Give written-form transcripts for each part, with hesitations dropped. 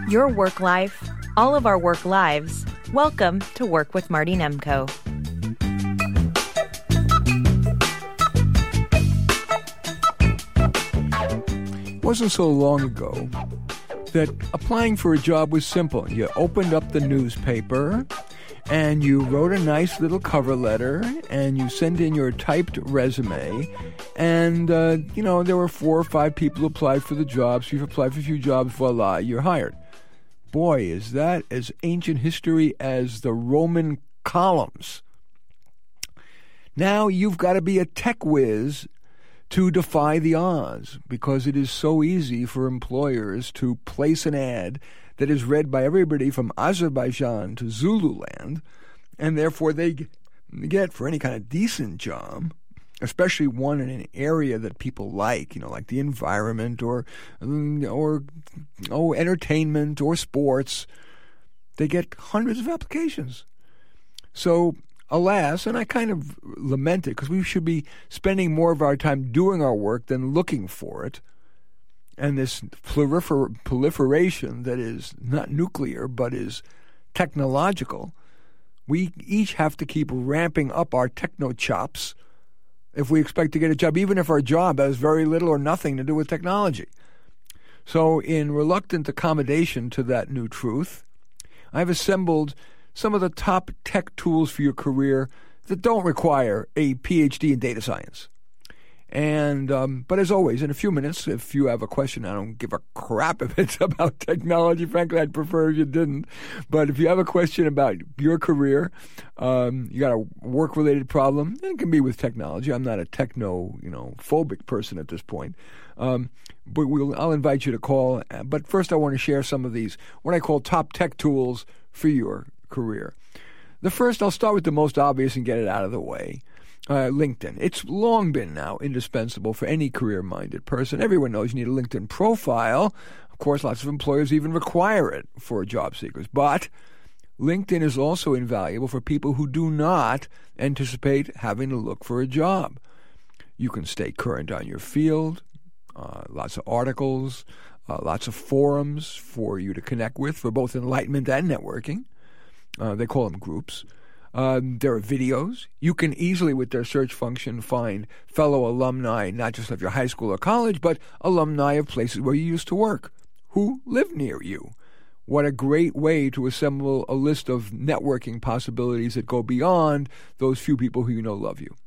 Your work life, all of our work lives. Welcome to Work with Marty Nemko. It wasn't so long ago that applying for a job was simple. You opened up the newspaper and you wrote a nice little cover letter and you sent in your typed resume and, there were 4 or 5 people who applied for the job. So you've applied for a few jobs, voila, you're hired. Boy, is that as ancient history as the Roman columns. Now you've got to be a tech whiz to defy the odds because it is so easy for employers to place an ad that is read by everybody from Azerbaijan to Zululand, and therefore they get for any kind of decent job, especially one in an area that people like the environment or entertainment or sports, they get hundreds of applications. So, alas, and I kind of lament it because we should be spending more of our time doing our work than looking for it. And this proliferation that is not nuclear but is technological, we each have to keep ramping up our techno chops if we expect to get a job, even if our job has very little or nothing to do with technology. So in reluctant accommodation to that new truth, I've assembled some of the top tech tools for your career that don't require a PhD in data science. And but as always, in a few minutes, if you have a question, I don't give a crap if it's about technology. Frankly, I'd prefer if you didn't. But if you have a question about your career, you got a work-related problem, and it can be with technology. I'm not a phobic person at this point. But I'll invite you to call. But first, I want to share some of these, what I call top tech tools for your career. The first, I'll start with the most obvious and get it out of the way. LinkedIn. It's long been now indispensable for any career-minded person. Everyone knows you need a LinkedIn profile. Of course, lots of employers even require it for job seekers. But LinkedIn is also invaluable for people who do not anticipate having to look for a job. You can stay current on your field, lots of articles, lots of forums for you to connect with for both enlightenment and networking. They call them groups. There are videos. You can easily, with their search function, find fellow alumni, not just of your high school or college, but alumni of places where you used to work, who live near you. What a great way to assemble a list of networking possibilities that go beyond those few people who love you.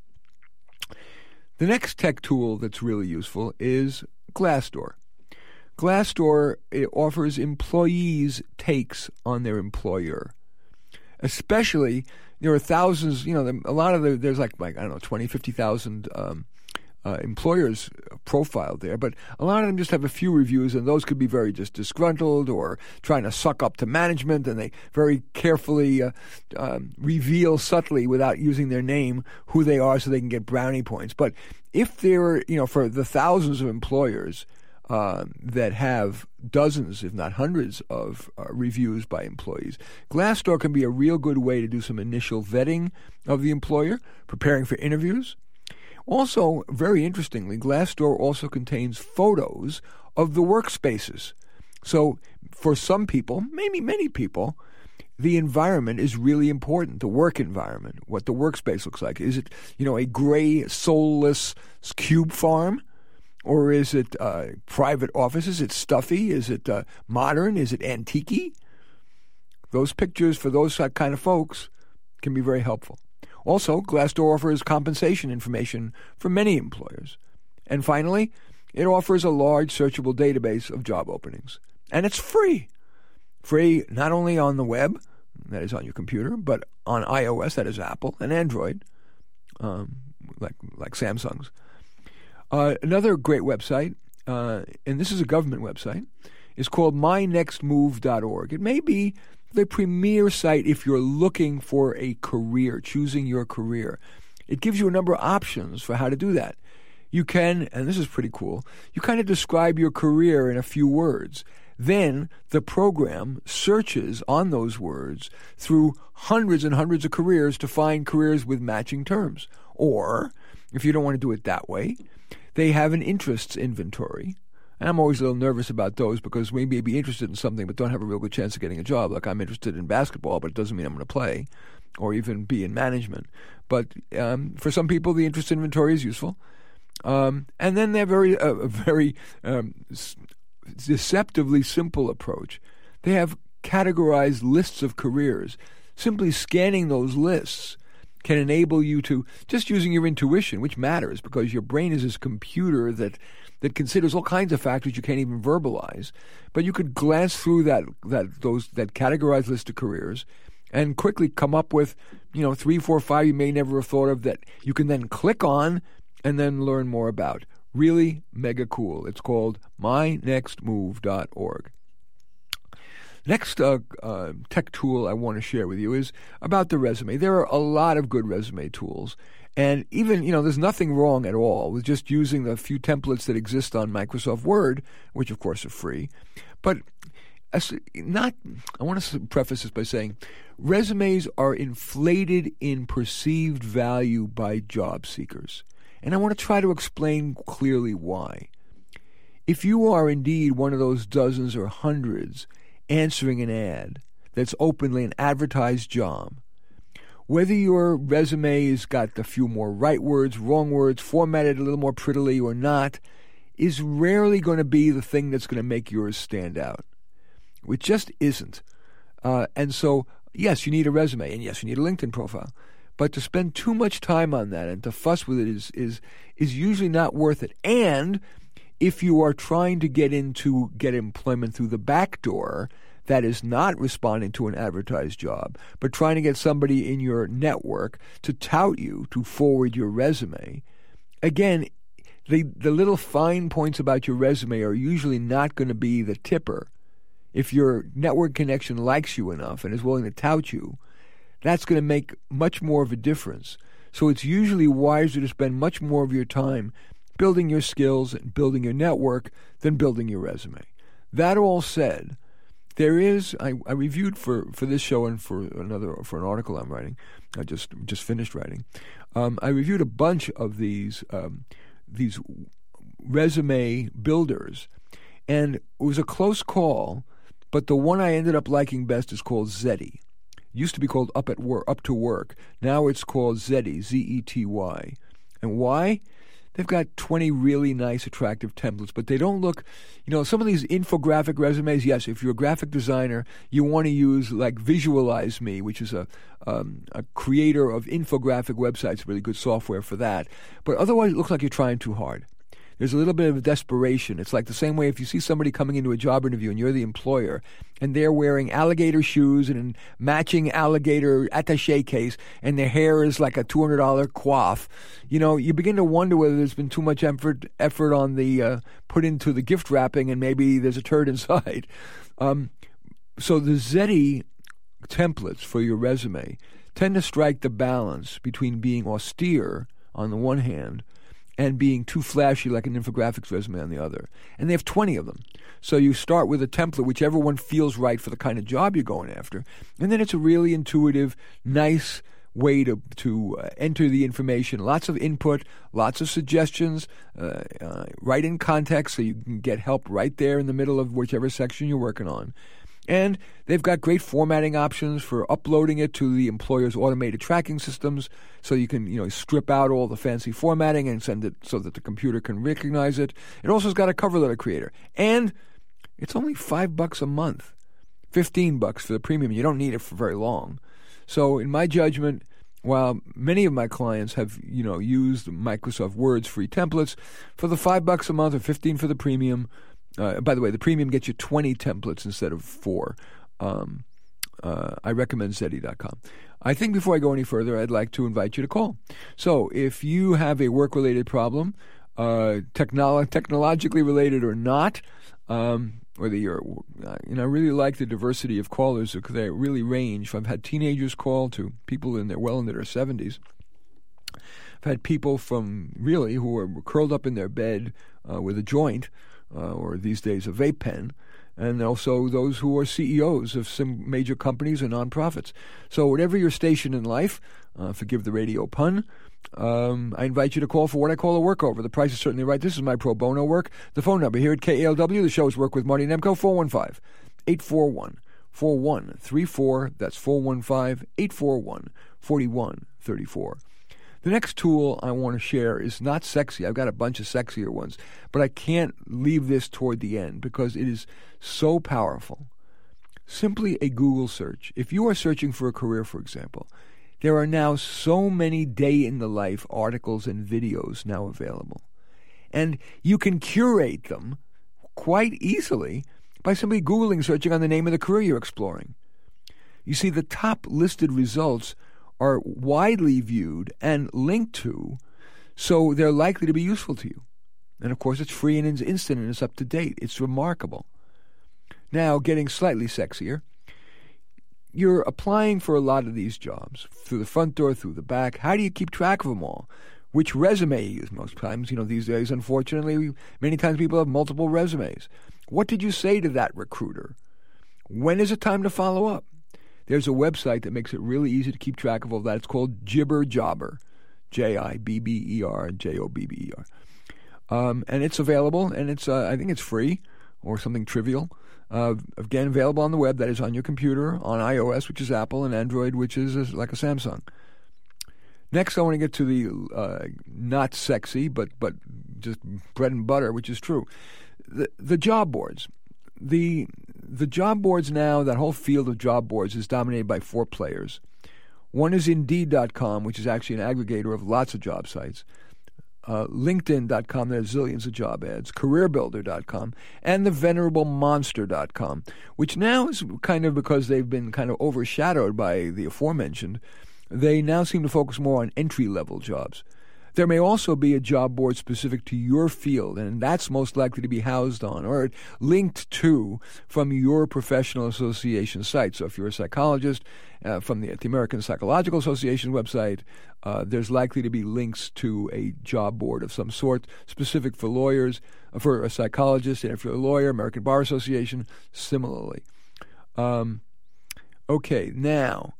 The next tech tool that's really useful is Glassdoor. Glassdoor offers employees' takes on their employer. Especially, there are thousands, there's 20, 50,000 employers profiled there, but a lot of them just have a few reviews, and those could be very just disgruntled or trying to suck up to management, and they very carefully reveal subtly without using their name who they are so they can get brownie points. But if they're, for the thousands of employers that have dozens, if not hundreds, of reviews by employees, Glassdoor can be a real good way to do some initial vetting of the employer, preparing for interviews. Also, very interestingly, Glassdoor also contains photos of the workspaces. So for some people, maybe many people, the environment is really important, the work environment, what the workspace looks like. Is it, a gray, soulless cube farm? Or is it private office? Is it stuffy? Is it modern? Is it antique-y? Those pictures for those kind of folks can be very helpful. Also, Glassdoor offers compensation information for many employers. And finally, it offers a large searchable database of job openings. And it's free. Free not only on the web, that is on your computer, but on iOS, that is Apple, and Android, like Samsung's. Another great website, and this is a government website, is called mynextmove.org. It may be the premier site if you're looking for a career, choosing your career. It gives you a number of options for how to do that. You can, and this is pretty cool, you kind of describe your career in a few words. Then the program searches on those words through hundreds and hundreds of careers to find careers with matching terms. Or, if you don't want to do it that way, they have an interests inventory, And I'm always a little nervous about those because we may be interested in something but don't have a real good chance of getting a job. Like I'm interested in basketball, but it doesn't mean I'm going to play or even be in management. But for some people, the interest inventory is useful. And then they're a very deceptively simple approach. They have categorized lists of careers. Simply scanning those lists can enable you to, just using your intuition, which matters because your brain is this computer that considers all kinds of factors you can't even verbalize. But you could glance through that categorized list of careers and quickly come up with, 3, 4, 5 you may never have thought of that you can then click on and then learn more about. Really mega cool. It's called mynextmove.org. Next tech tool I want to share with you is about the resume. There are a lot of good resume tools. And even, there's nothing wrong at all with just using the few templates that exist on Microsoft Word, which of course are free. But I want to preface this by saying resumes are inflated in perceived value by job seekers. And I want to try to explain clearly why. If you are indeed one of those dozens or hundreds answering an ad that's openly an advertised job, whether your resume has got a few more right words, wrong words, formatted a little more prettily or not, is rarely going to be the thing that's going to make yours stand out. It just isn't. And so, yes, you need a resume, and yes, you need a LinkedIn profile. But to spend too much time on that and to fuss with it is usually not worth it. And if you are trying to get employment through the back door, that is not responding to an advertised job, but trying to get somebody in your network to tout you, to forward your resume, again, the little fine points about your resume are usually not going to be the tipper. If your network connection likes you enough and is willing to tout you, that's going to make much more of a difference. So it's usually wiser to spend much more of your time building your skills and building your network than building your resume. That all said, there is, I reviewed for this show and for an article I'm writing, I just finished writing, I reviewed a bunch of these resume builders, and it was a close call, but the one I ended up liking best is called Zety. It used to be called Up to Work. Now it's called Zety, Z-E-T-Y. And why? They've got 20 really nice, attractive templates, but they don't look, some of these infographic resumes, yes, if you're a graphic designer, you want to use like Visualize Me, which is a creator of infographic websites, really good software for that. But otherwise, it looks like you're trying too hard. There's a little bit of desperation. It's like the same way if you see somebody coming into a job interview and you're the employer and they're wearing alligator shoes and a matching alligator attaché case and their hair is like a $200 coif, you begin to wonder whether there's been too much effort on the put into the gift wrapping and maybe there's a turd inside. So the Zety templates for your resume tend to strike the balance between being austere on the one hand and being too flashy like an infographics resume on the other. And they have 20 of them. So you start with a template, whichever one feels right for the kind of job you're going after. And then it's a really intuitive, nice way to enter the information. Lots of input, lots of suggestions, right in context so you can get help right there in the middle of whichever section you're working on. And they've got great formatting options for uploading it to the employer's automated tracking systems so you can, strip out all the fancy formatting and send it so that the computer can recognize it. It also has got a cover letter creator. And it's only $5 a month, $15 for the premium. You don't need it for very long. So in my judgment, while many of my clients have, used Microsoft Word's free templates, for the $5 a month or $15 for the premium, by the way, the premium gets you 20 templates instead of 4. I recommend Zety.com. I think before I go any further, I'd like to invite you to call. So if you have a work-related problem, technologically related or not, whether you're, I really like the diversity of callers. They really range. I've had teenagers call to people into their 70s. I've had people from who are curled up in their bed with a joint, or these days a vape pen, and also those who are CEOs of some major companies and nonprofits. So whatever your station in life, forgive the radio pun, I invite you to call for what I call a workover. The price is certainly right. This is my pro bono work. The phone number here at KALW, the show is Work with Marty Nemko, 415-841-4134. That's 415-841-4134. The next tool I want to share is not sexy. I've got a bunch of sexier ones, but I can't leave this toward the end because it is so powerful. Simply a Google search. If you are searching for a career, for example, there are now so many day-in-the-life articles and videos now available. And you can curate them quite easily by simply Googling, searching on the name of the career you're exploring. You see, the top listed results are widely viewed and linked to, so they're likely to be useful to you. And of course, it's free and it's instant and it's up to date. It's remarkable. Now, getting slightly sexier, you're applying for a lot of these jobs, through the front door, through the back. How do you keep track of them all? Which resume you use most times? These days, unfortunately, many times people have multiple resumes. What did you say to that recruiter? When is it time to follow up? There's a website that makes it really easy to keep track of all that. It's called Jibber Jobber, JIBBER, and it's available, and it's I think it's free or something trivial. Again, available on the web. That is on your computer, on iOS, which is Apple, and Android, which is like a Samsung. Next, I want to get to the not sexy, but just bread and butter, which is true. The job boards. The job boards now, that whole field of job boards is dominated by four players. One is Indeed.com, which is actually an aggregator of lots of job sites. LinkedIn.com, there's zillions of job ads. CareerBuilder.com, and the venerable Monster.com, which now is kind of, because they've been kind of overshadowed by the aforementioned, they now seem to focus more on entry-level jobs. There may also be a job board specific to your field, and that's most likely to be housed on or linked to from your professional association site. So if you're a psychologist, from the American Psychological Association website, there's likely to be links to a job board of some sort, specific for lawyers, for a psychologist, and if you're a lawyer, American Bar Association, similarly. Okay, now,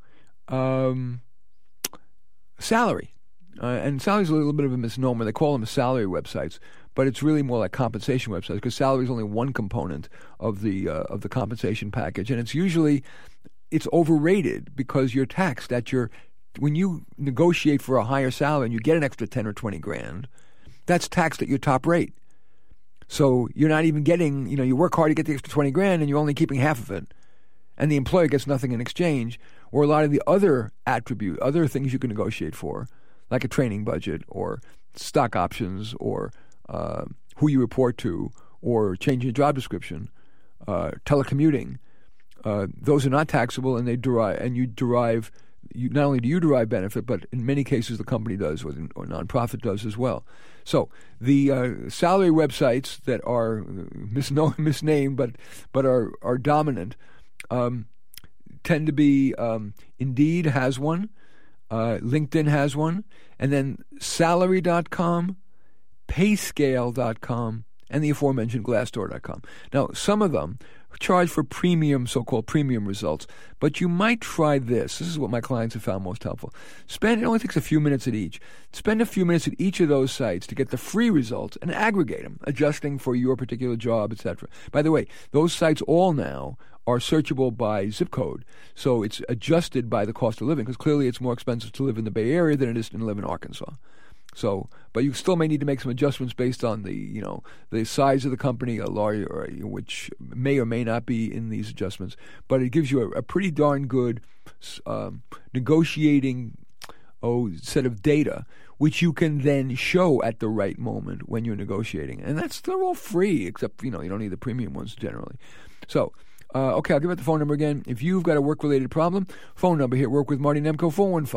salary. And salary is a little bit of a misnomer. They call them salary websites, but it's really more like compensation websites, because salary is only one component of the compensation package, and it's overrated because you're taxed when you negotiate for a higher salary and you get an extra 10 or 20 grand, that's taxed at your top rate. So you're not even getting, you work hard to get the extra 20 grand and you're only keeping half of it, and the employer gets nothing in exchange. Or a lot of the other things you can negotiate for, like a training budget or stock options or who you report to or changing your job description, telecommuting, those are not taxable, and not only do you derive benefit, but in many cases the company does or nonprofit does as well. So the salary websites that are misnamed but are dominant tend to be Indeed has one. LinkedIn has one, and then Salary.com, Payscale.com, and the aforementioned Glassdoor.com. Now, some of them charge for so-called premium results, but you might try this. This is what my clients have found most helpful. It only takes a few minutes at each. Spend a few minutes at each of those sites to get the free results and aggregate them, adjusting for your particular job, etc. By the way, those sites all now are searchable by zip code, so it's adjusted by the cost of living, because clearly it's more expensive to live in the Bay Area than it is to live in Arkansas. So, but you still may need to make some adjustments based on the size of the company, which may or may not be in these adjustments. But it gives you a pretty darn good negotiating set of data, which you can then show at the right moment when you're negotiating. And they're all free, except you don't need the premium ones generally. So. Okay, I'll give out the phone number again. If you've got a work-related problem, phone number here, Work with Marty Nemko,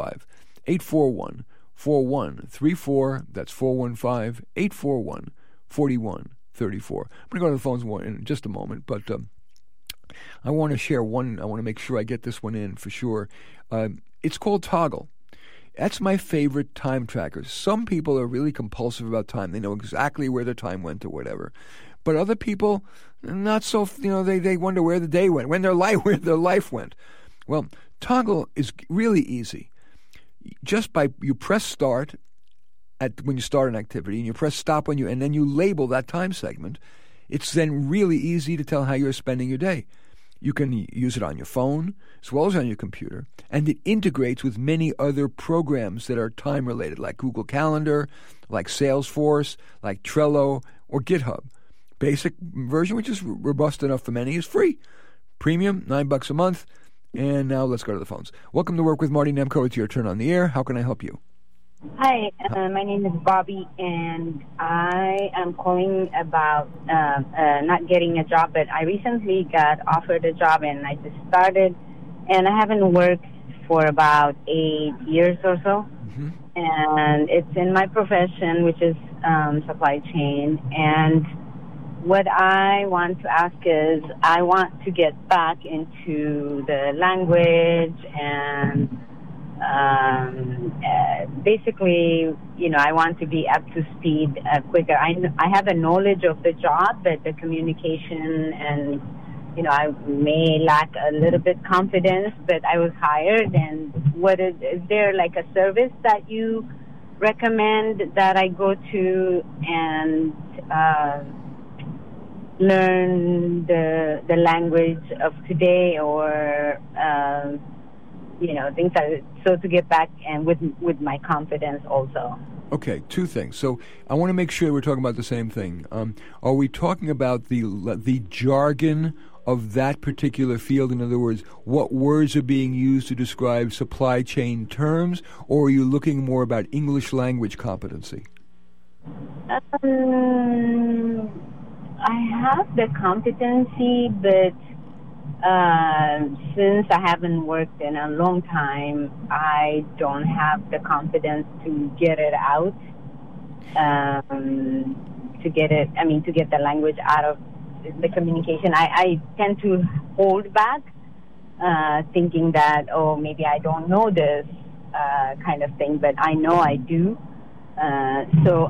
415-841-4134. That's 415-841-4134. I'm going to go to the phones in just a moment, but I want to share one. I want to make sure I get this one in for sure. It's called Toggl. That's my favorite time tracker. Some people are really compulsive about time. They know exactly where their time went or whatever. But other people, not so. They wonder where the day went, where their life went. Well, Toggl is really easy. Just by you press start when you start an activity, and you press stop and then you label that time segment. It's then really easy to tell how you're spending your day. You can use it on your phone as well as on your computer, and it integrates with many other programs that are time-related, like Google Calendar, like Salesforce, like Trello, or GitHub. Basic version, which is robust enough for many, is free. Premium, $9 a month. And now let's go to the phones. Welcome to Work with Marty Nemko. It's your turn on the air. How can I help you? Hi, my name is Bobby, and I am calling about not getting a job, but I recently got offered a job, and I just started, and I haven't worked for about 8 years or so, and it's in my profession, which is supply chain, and what I want to ask is I want to get back into the language and basically, I want to be up to speed quicker. I have a knowledge of the job, but the communication and, I may lack a little bit confidence, but I was hired. And is there like a service that you recommend that I go to and learn the language of today or things so to get back and with my confidence also. Okay, two things. So I want to make sure we're talking about the same thing. Are we talking about the jargon of that particular field? In other words, what words are being used to describe supply chain terms, or are you looking more about English language competency? I have the competency, but since I haven't worked in a long time, I don't have the confidence to get it out, to get the language out of the communication. I tend to hold back, thinking that, maybe I don't know this kind of thing, but I know I do. So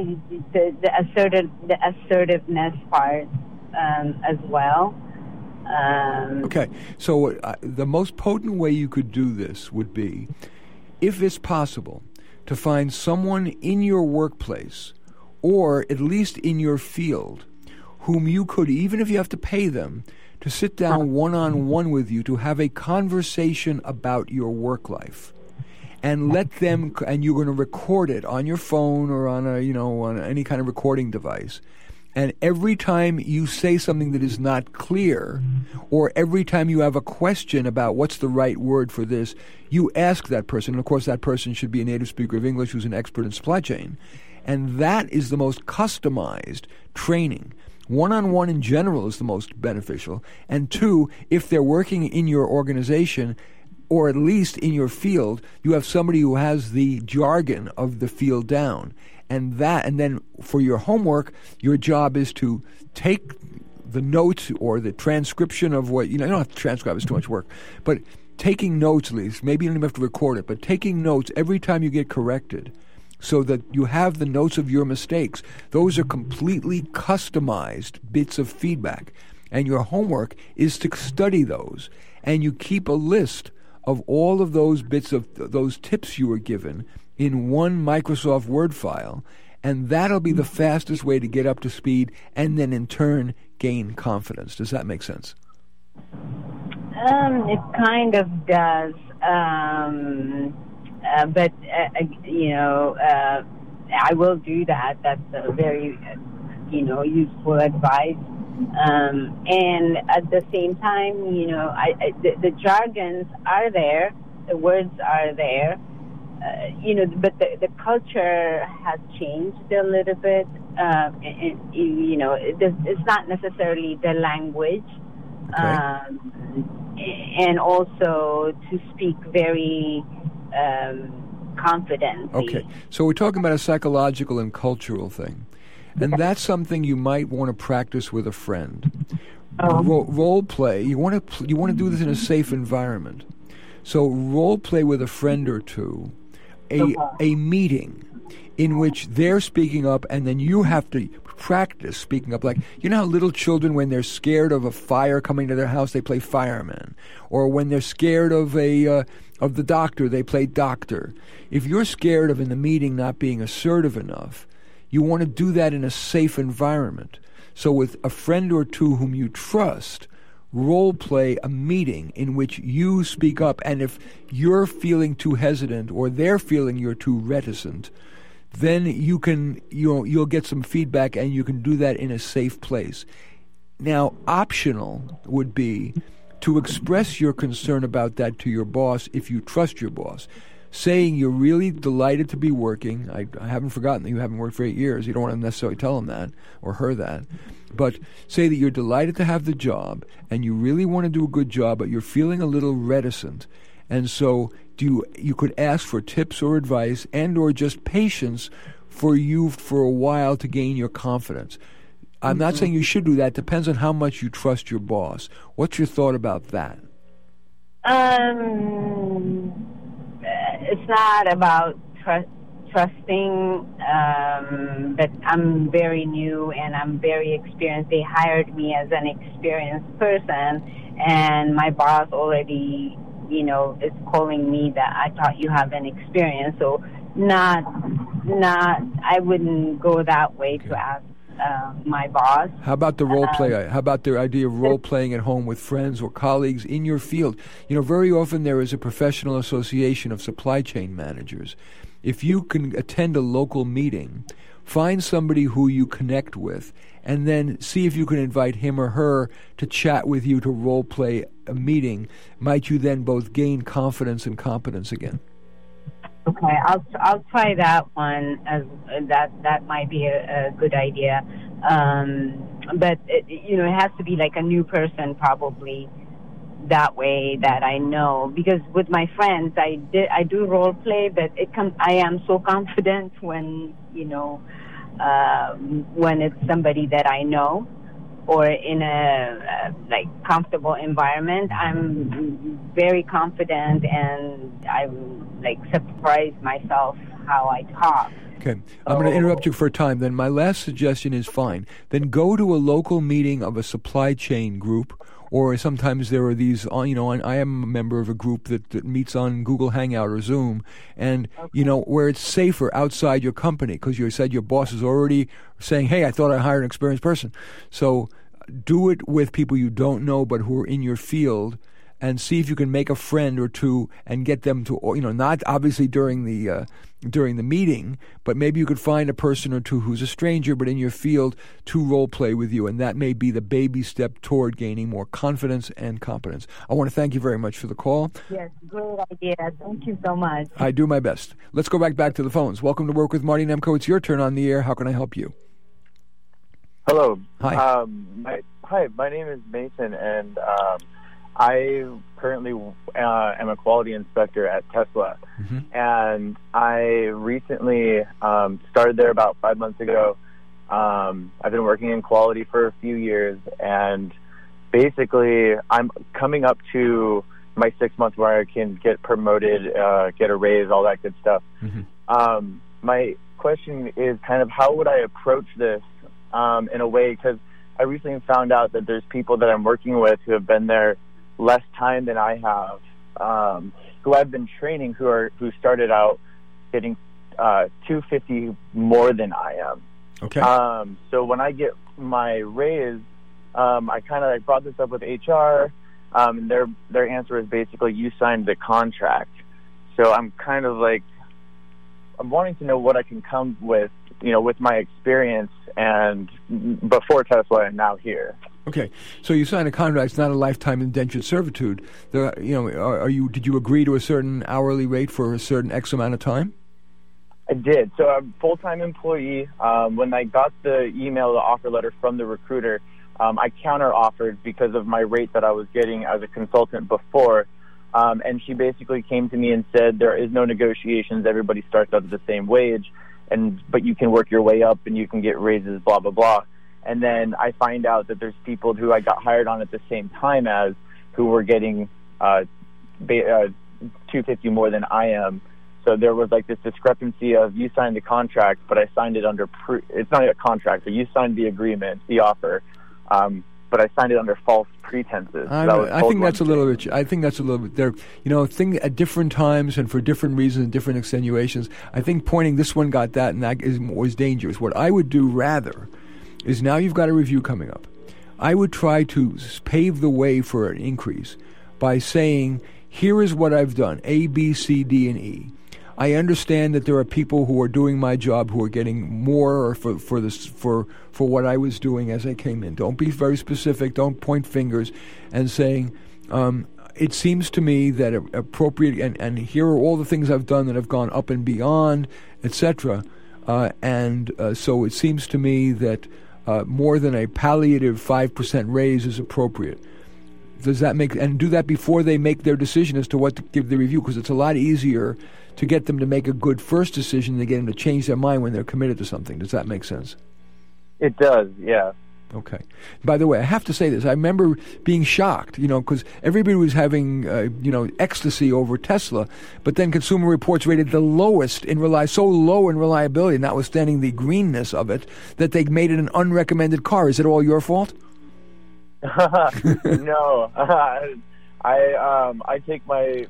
the assertiveness part as well. Okay, so the most potent way you could do this would be, if it's possible, to find someone in your workplace or at least in your field whom you could, even if you have to pay them, to sit down one-on-one with you to have a conversation about your work life. And let them, and you're going to record it on your phone or on on any kind of recording device. And every time you say something that is not clear, or every time you have a question about what's the right word for this, you ask that person. And of course, that person should be a native speaker of English who's an expert in supply chain. And that is the most customized training. One-on-one in general is the most beneficial. And two, if they're working in your organization, or at least in your field, you have somebody who has the jargon of the field down. And then for your homework, your job is to take the notes or the transcription of what, you don't have to transcribe, it's too much work, but taking notes at least, maybe you don't even have to record it, but taking notes every time you get corrected so that you have the notes of your mistakes. Those are completely customized bits of feedback. And your homework is to study those. And you keep a list of all of those bits of those tips you were given in one Microsoft Word file, and that'll be the fastest way to get up to speed and then in turn gain confidence. Does that make sense? It kind of does, but I will do that. That's a very useful advice. And at the same time, the jargons are there, the words are there, but the culture has changed a little bit. It's not necessarily the language, and also to speak very confidently. Okay, so we're talking about a psychological and cultural thing. And that's something you might want to practice with a friend. Role play. You want to do this in a safe environment. So role play with a friend or two, a meeting in which they're speaking up, and then you have to practice speaking up. Like, you know how little children, when they're scared of a fire coming to their house, they play fireman, or when they're scared of the doctor, they play doctor. If you're scared of in the meeting not being assertive enough, you want to do that in a safe environment. So with a friend or two whom you trust, role play a meeting in which you speak up, and if you're feeling too hesitant or they're feeling you're too reticent, then you'll get some feedback, and you can do that in a safe place. Now, optional would be to express your concern about that to your boss if you trust your boss, saying you're really delighted to be working. I haven't forgotten that you haven't worked for 8 years. You don't want to necessarily tell him that or her that. But say that you're delighted to have the job and you really want to do a good job, but you're feeling a little reticent. And so you could ask for tips or advice and or just patience for you for a while to gain your confidence. I'm not saying you should do that. It depends on how much you trust your boss. What's your thought about that? It's not about trusting, but I'm very new and I'm very experienced. They hired me as an experienced person, and my boss already, is calling me that I thought you have an experience. So I wouldn't go that way to ask my boss. How about the role play? How about the idea of role playing at home with friends or colleagues in your field? Very often there is a professional association of supply chain managers. If you can attend a local meeting, find somebody who you connect with, and then see if you can invite him or her to chat with you to role play a meeting. Might you then both gain confidence and competence again? Okay, I'll try that one. That might be a good idea. But it has to be like a new person, probably, that way that I know. Because with my friends, I do role play, but I am so confident when when it's somebody that I know or in a comfortable environment. I'm very confident, and I surprise myself how I talk. Okay. I'm going to interrupt you for a time. Then my last suggestion is fine. Then go to a local meeting of a supply chain group, or sometimes there are these, I am a member of a group that meets on Google Hangout or Zoom, and, where it's safer outside your company, because you said your boss is already saying, hey, I thought I hired an experienced person. So do it with people you don't know but who are in your field, and see if you can make a friend or two and get them to, not obviously during the meeting, but maybe you could find a person or two who's a stranger but in your field to role play with you, and that may be the baby step toward gaining more confidence and competence. I want to thank you very much for the call. Yes, great idea. Thank you so much. I do my best. Let's go back to the phones. Welcome to Work with Marty Nemko. It's your turn on the air. How can I help you? Hello. Hi. My name is Mason, and I currently am a quality inspector at Tesla, and I recently started there about 5 months ago. I've been working in quality for a few years, and basically I'm coming up to my 6 months where I can get promoted, get a raise, all that good stuff. My question is kind of how would I approach this in a way, because I recently found out that there's people that I'm working with who have been there less time than I have, who I've been training, who started out getting $250 more than I am. Okay. So when I get my raise, I kind of brought this up with HR. And their answer is basically, you signed the contract. So I'm kind of I'm wanting to know what I can come with, with my experience and before Tesla and now here. Okay, so you signed a contract. It's not a lifetime indentured servitude. Did you agree to a certain hourly rate for a certain X amount of time? I did. So I'm a full-time employee. When I got the email, the offer letter from the recruiter, I counter-offered because of my rate that I was getting as a consultant before. And she basically came to me and said, there is no negotiations. Everybody starts out at the same wage, but you can work your way up and you can get raises, blah, blah, blah. And then I find out that there's people who I got hired on at the same time as who were getting $250 more than I am. so there was like this discrepancy of you signed the contract, but I signed it under it's not a contract, but you signed the agreement, the offer, but I signed it under false pretenses. I think that's a little bit. I think that's a little bit there. At different times and for different reasons and different extenuations. I think pointing this one got that, and that was dangerous. What I would do rather is, now you've got a review coming up, I would try to pave the way for an increase by saying, here is what I've done, A, B, C, D, and E. I understand that there are people who are doing my job who are getting more for what I was doing as I came in. Don't be very specific. Don't point fingers and saying, it seems to me that appropriate, and here are all the things I've done that have gone up and beyond, etc. So it seems to me that more than a palliative 5% raise is appropriate. Does that do that before they make their decision as to what to give the review? Because it's a lot easier to get them to make a good first decision than get them to change their mind when they're committed to something. Does that make sense? It does, yeah. Okay. By the way, I have to say this. I remember being shocked, because everybody was having, ecstasy over Tesla, but then Consumer Reports rated the lowest so low in reliability, notwithstanding the greenness of it, that they made it an unrecommended car. Is it all your fault? No. I take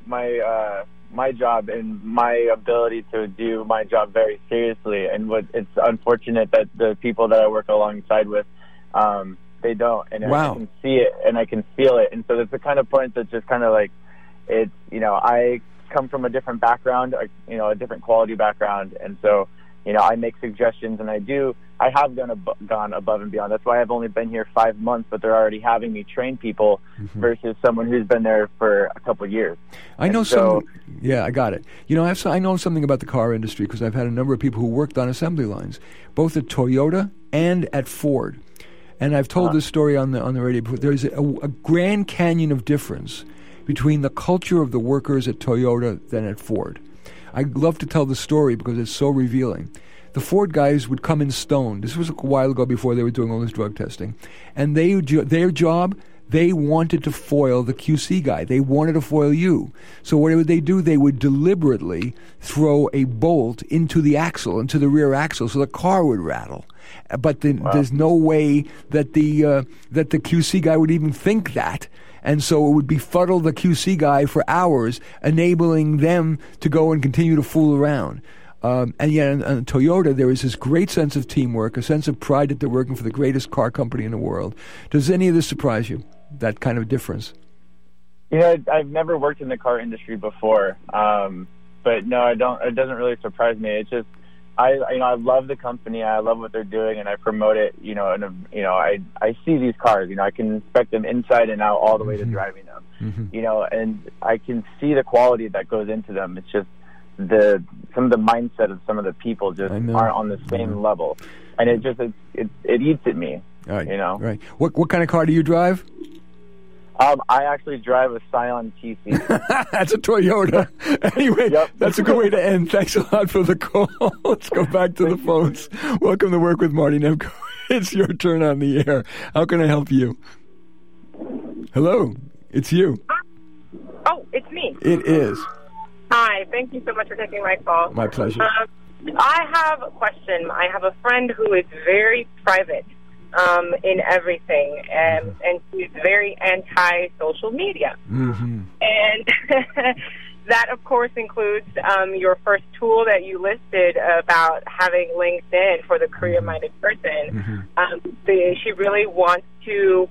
my job and my ability to do my job very seriously, and it's unfortunate that the people that I work alongside with, they don't, and wow. I can see it and I can feel it, and so it's the kind of point that's just kind of like, it's, I come from a different background, a different quality background, and so, I make suggestions, and I have gone above and beyond. That's why I've only been here 5 months, but they're already having me train people versus someone who's been there for a couple of years. I know yeah, I got it. I know something about the car industry because I've had a number of people who worked on assembly lines, both at Toyota and at Ford. And I've told this story on the radio before. There's a Grand Canyon of difference between the culture of the workers at Toyota than at Ford. I love to tell the story because it's so revealing. The Ford guys would come in stoned. This was a while ago before they were doing all this drug testing. And their job, they wanted to foil the QC guy. They wanted to foil you. So what would they do? They would deliberately throw a bolt into the rear axle, so the car would rattle. But there's no way that the QC guy would even think that. And so it would befuddle the QC guy for hours, enabling them to go and continue to fool around. And yet in Toyota, there is this great sense of teamwork, a sense of pride that they're working for the greatest car company in the world. Does any of this surprise you, that kind of difference? I've never worked in the car industry before, but no, I don't. It doesn't really surprise me. It's just, I love the company. I love what they're doing, and I promote it. I see these cars. I can inspect them inside and out, all the way to driving them. And I can see the quality that goes into them. It's just some of the mindset of some of the people just aren't on the same level, and it eats at me. Right. Right. What kind of car do you drive? I actually drive a Scion TC. That's a Toyota. Anyway, That's a good way to end. Thanks a lot for the call. Let's go back to the phones. Welcome to Work with Marty Nemko. It's your turn on the air. How can I help you? Hello. It's you. Oh, it's me. It is. Hi. Thank you so much for taking my call. My pleasure. I have a question. I have a friend who is very private in everything, and she's very anti-social media. And that, of course, includes your first tool that you listed about having LinkedIn for the career-minded person. She really wants to,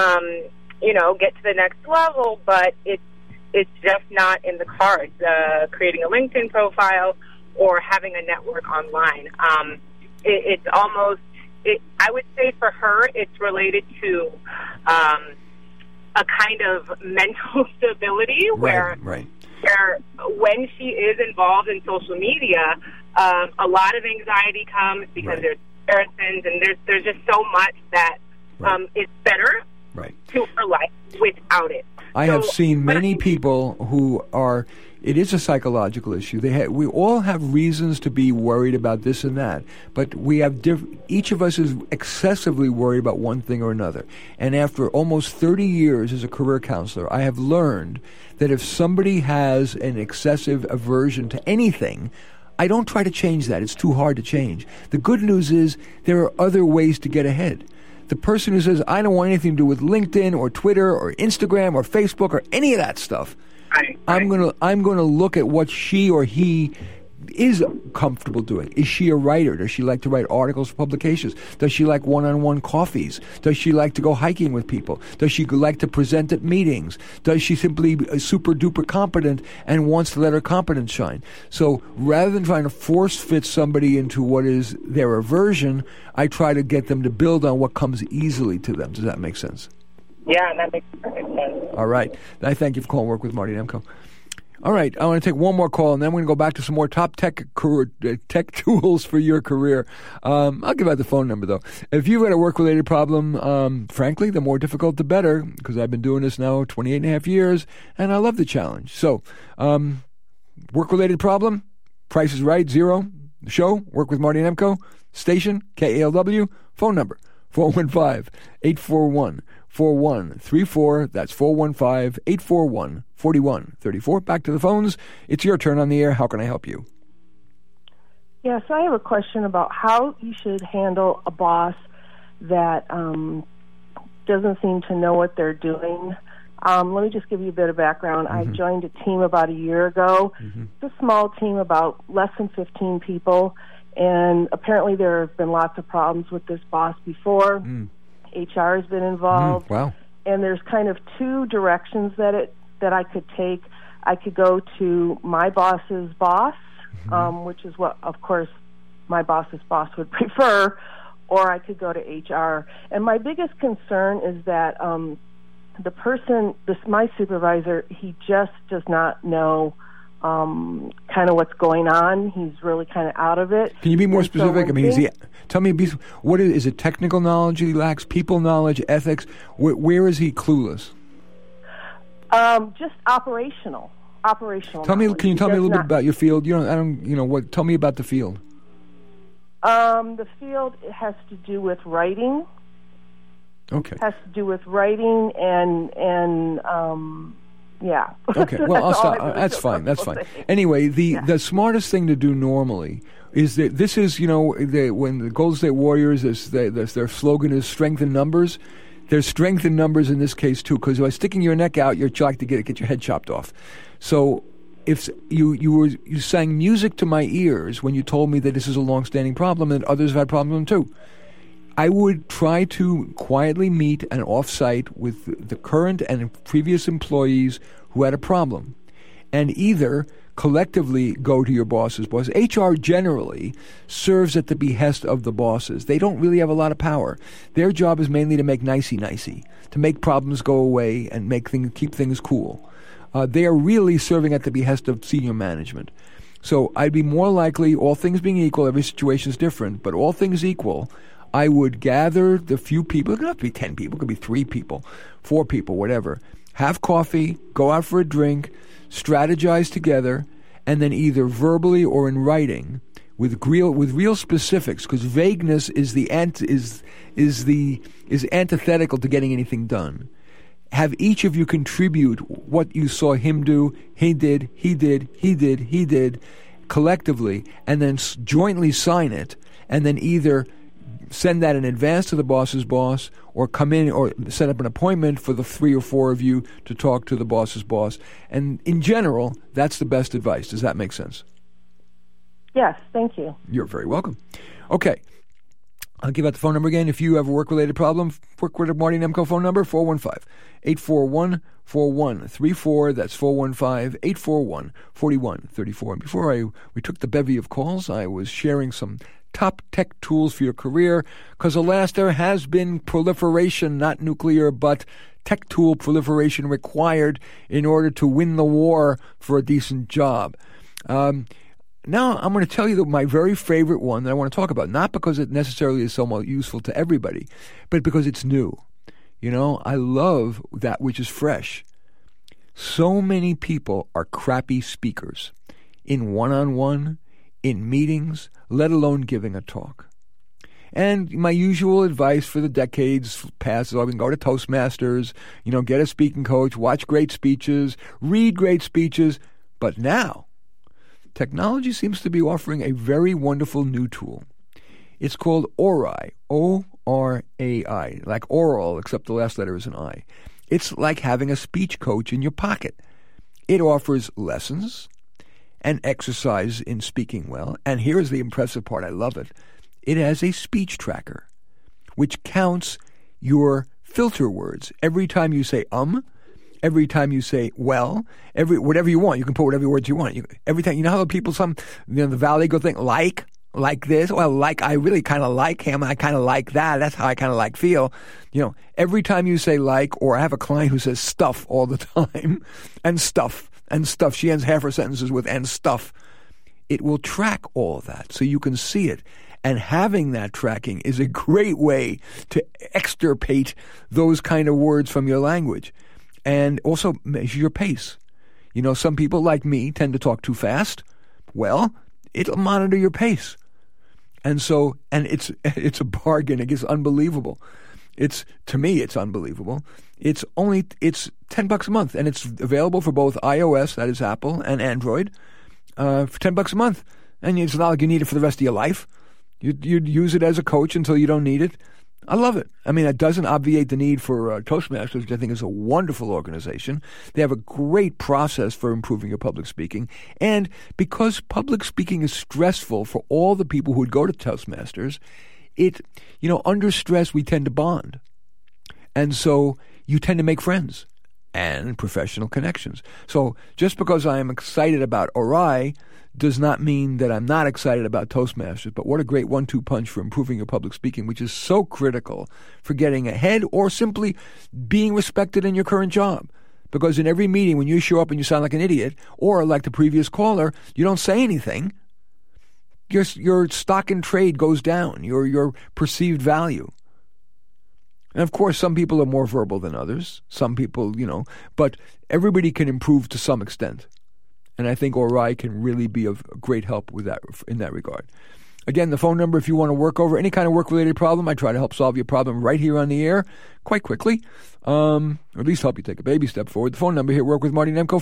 get to the next level, but it's just not in the cards, creating a LinkedIn profile or having a network online. It's almost, I would say for her, it's related to a kind of mental stability where when she is involved in social media, a lot of anxiety comes because there's comparisons, and there's just so much that is better to her life without it. I have seen many people who are It is a psychological issue. We all have reasons to be worried about this and that, but we have each of us is excessively worried about one thing or another. And after almost 30 years as a career counselor, I have learned that if somebody has an excessive aversion to anything, I don't try to change that. It's too hard to change. The good news is there are other ways to get ahead. The person who says, I don't want anything to do with LinkedIn or Twitter or Instagram or Facebook or any of that stuff, I'm gonna look at what she or he is comfortable doing. Is she a writer? Does she like to write articles for publications? Does she like one-on-one coffees? Does she like to go hiking with people? Does she like to present at meetings? Does she simply super-duper competent and wants to let her competence shine? So rather than trying to force-fit somebody into what is their aversion, I try to get them to build on what comes easily to them. Does that make sense? Yeah, that makes perfect sense. All right. I thank you for calling Work with Marty Nemko. All right, I want to take one more call, and then we're going to go back to some more top tech tools for your career. I'll give out the phone number, though. If you've got a work-related problem, frankly, the more difficult, the better, because I've been doing this now 28 and a half years, and I love the challenge. So, work-related problem, Price is Right, 0. Show, Work with Marty Nemko. Station, KALW. Phone number, 415-841-4134. That's 415-841-4134. Back to the phones. It's your turn on the air. How can I help you? Yes, I have a question about how you should handle a boss that doesn't seem to know what they're doing. Let me just give you a bit of background. I joined a team about a year ago. It's a small team, about less than 15 people, and apparently there have been lots of problems with this boss before. HR has been involved. Wow. And there's kind of two directions that I could take. I could go to my boss's boss, which is what, of course, my boss's boss would prefer, or I could go to HR. And my biggest concern is that my supervisor, he just does not know kind of what's going on. He's really kind of out of it. Can you be more specific? Tell me, what is it? Technical knowledge he lacks, people knowledge, ethics? Where is he clueless? Just operational. Can you tell me a little bit about your field? Tell me about the field. The field has to do with writing. Okay. Has to do with writing and yeah. Okay. Well, I'll stop. That's fine. Anyway, the smartest thing to do normally is that this is, when the Golden State Warriors, their slogan is strength in numbers. There's strength in numbers in this case too, because by sticking your neck out, you're trying to get your head chopped off. So if you sang music to my ears when you told me that this is a long-standing problem and others have had problems too. I would try to quietly meet an off-site with the current and previous employees who had a problem, and either collectively go to your boss's boss. HR generally serves at the behest of the bosses. They don't really have a lot of power. Their job is mainly to make nicey, to make problems go away and keep things cool. They are really serving at the behest of senior management. So I'd be more likely, all things being equal, every situation is different, but all things equal, I would gather the few people. It could have to be 10 people. It could be 3 people, 4 people, whatever. Have coffee, go out for a drink, strategize together, and then either verbally or in writing with real specifics, because vagueness is antithetical to getting anything done. Have each of you contribute what you saw him do, he did, collectively, and then jointly sign it, and then either send that in advance to the boss's boss, or come in or set up an appointment for the 3 or 4 of you to talk to the boss's boss. And in general, that's the best advice. Does that make sense? Yes, thank you. You're very welcome. Okay. I'll give out the phone number again. If you have a work-related problem, Work with Marty Nemko phone number, 415-841-4134. That's 415-841-4134. And before we took the bevy of calls, I was sharing some top tech tools for your career, because alas, there has been proliferation, not nuclear, but tech tool proliferation required in order to win the war for a decent job. Now I'm going to tell you my very favorite one that I want to talk about, not because it necessarily is somewhat useful to everybody, but because it's new. I love that which is fresh. So many people are crappy speakers in one-on-one, in meetings, let alone giving a talk. And my usual advice for the decades past is I can go to Toastmasters, get a speaking coach, watch great speeches, read great speeches. But now, technology seems to be offering a very wonderful new tool. It's called Orai, O-R-A-I, like oral, except the last letter is an I. It's like having a speech coach in your pocket. It offers lessons and exercise in speaking well. And here's the impressive part. I love it. It has a speech tracker, which counts your filter words. Every time you say every time you say well, whatever you want. You can put whatever words you want. Every time, how people, the Valley go think, like this. Well, I really kind of like him. I kind of like that. That's how I kind of feel. Every time you say or I have a client who says stuff all the time, and stuff. She ends half her sentences with and stuff. It will track all of that so you can see it. And having that tracking is a great way to extirpate those kind of words from your language. And also measure your pace. Some people like me tend to talk too fast. Well, it'll monitor your pace. And it's a bargain. It's unbelievable. To me, it's unbelievable. It's $10 a month, and it's available for both iOS, that is Apple, and Android, for $10 a month. And it's not like you need it for the rest of your life. You'd use it as a coach until you don't need it. I love it. I mean, it doesn't obviate the need for Toastmasters, which I think is a wonderful organization. They have a great process for improving your public speaking. And because public speaking is stressful for all the people who would go to Toastmasters, under stress, we tend to bond. And so you tend to make friends and professional connections. So just because I am excited about Orai does not mean that I'm not excited about Toastmasters, but what a great 1-2 punch for improving your public speaking, which is so critical for getting ahead or simply being respected in your current job. Because in every meeting, when you show up and you sound like an idiot, or like the previous caller, you don't say anything, your stock in trade goes down, your perceived value. And of course, some people are more verbal than others. Some people, but everybody can improve to some extent. And I think Orai can really be of great help with that in that regard. Again, the phone number if you want to work over any kind of work-related problem, I try to help solve your problem right here on the air quite quickly, or at least help you take a baby step forward. The phone number here, Work with Marty Nemko,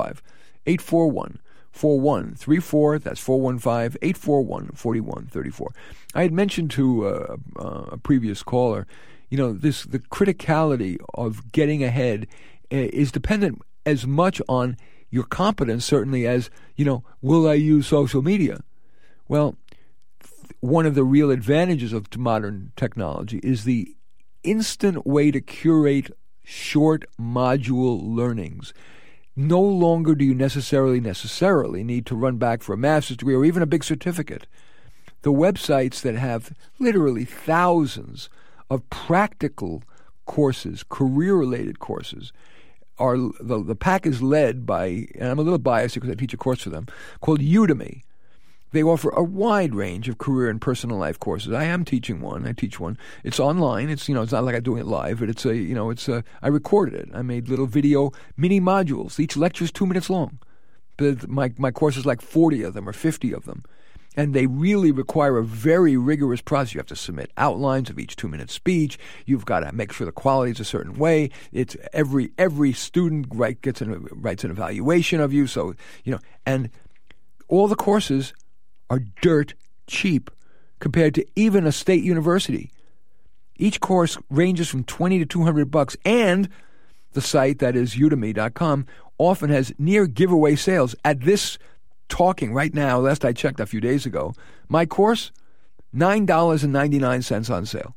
415-841-4134. That's 415-841-4134. I had mentioned to a previous caller, the criticality of getting ahead is dependent as much on your competence, certainly, as, will I use social media? Well, one of the real advantages of modern technology is the instant way to curate short module learnings. No longer do you necessarily need to run back for a master's degree or even a big certificate. The websites that have literally thousands of practical courses, career-related courses, the pack is led by, and I'm a little biased because I teach a course for them, called Udemy. They offer a wide range of career and personal life courses. I am teaching one. I teach one. It's online. It's it's not like I'm doing it live, but I recorded it. I made little video mini modules. Each lecture is 2 minutes long. But my course is like 40 of them or 50 of them. And they really require a very rigorous process. You have to submit outlines of each 2-minute speech. You've got to make sure the quality is a certain way. It's every student writes an evaluation of you. So, and all the courses are dirt cheap compared to even a state university. Each course ranges from $20 to $200, and the site, that is udemy.com, often has near giveaway sales. At this talking right now, last I checked a few days ago, my course, $9.99 on sale.